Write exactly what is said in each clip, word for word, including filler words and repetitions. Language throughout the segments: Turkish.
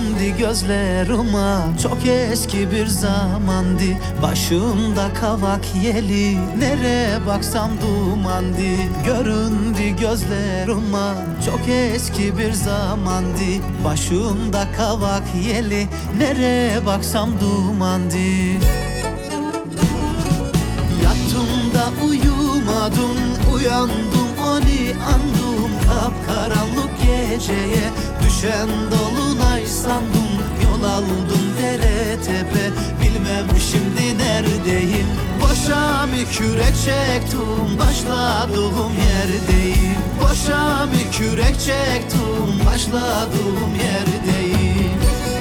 Göründü gözlerime çok eski bir zamandı. Başımda kavak yeli, nereye baksam dumandı. Göründü gözlerime çok eski bir zamandı. Başımda kavak yeli, nereye baksam dumandı. Yattım da uyumadım, uyandım onu andım. Kapkaranlık geceye düşen dolunay sandım. Yol aldım dere tepe, bilmem şimdi neredeyim. Boşa mı kürek çektim, başladığım yerdeyim. Boşa mı kürek çektim, başladığım yerdeyim.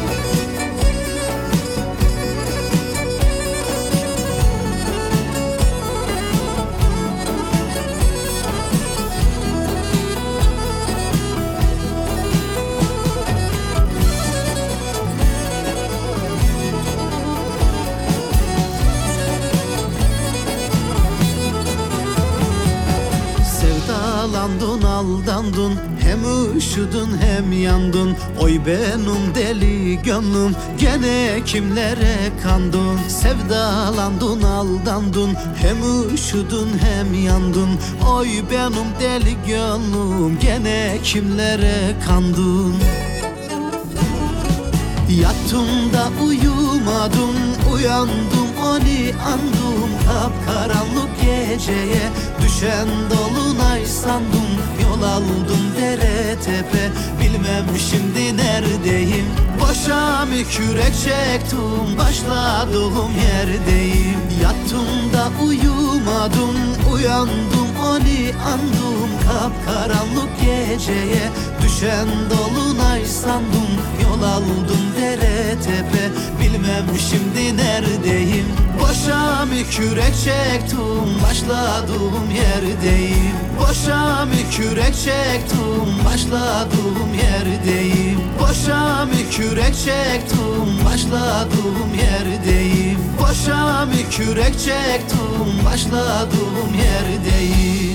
Sevdalandın, aldandın, hem üşüdün hem yandın. Oy benim deli gönlüm, gene kimlere kandın. Sevdalandın, aldandın, hem üşüdün hem yandın. Oy benim deli gönlüm, gene kimlere kandın. Yattım da uyumadım, uyandım onu andım. Kapkaranlık geceye düşen dolunay sandım. Yol aldım dere tepe, bilmem şimdi neredeyim. Boşa mı kürek çektim, başladığım yerdeyim. Yattım da uyumadım, uyandım onu andım. Kapkaranlık geceye düşen dolunay sandım. Yol aldım dere tepe, bilmem şimdi neredeyim. Boşa mı kürek çektim, başladığım yerdeyim. Boşa mı kürek çektim, başladığım yerdeyim. Boşa mı kürek çektim, başladığım yerdeyim. Boşa mı kürek çektim, başladığım yerdeyim.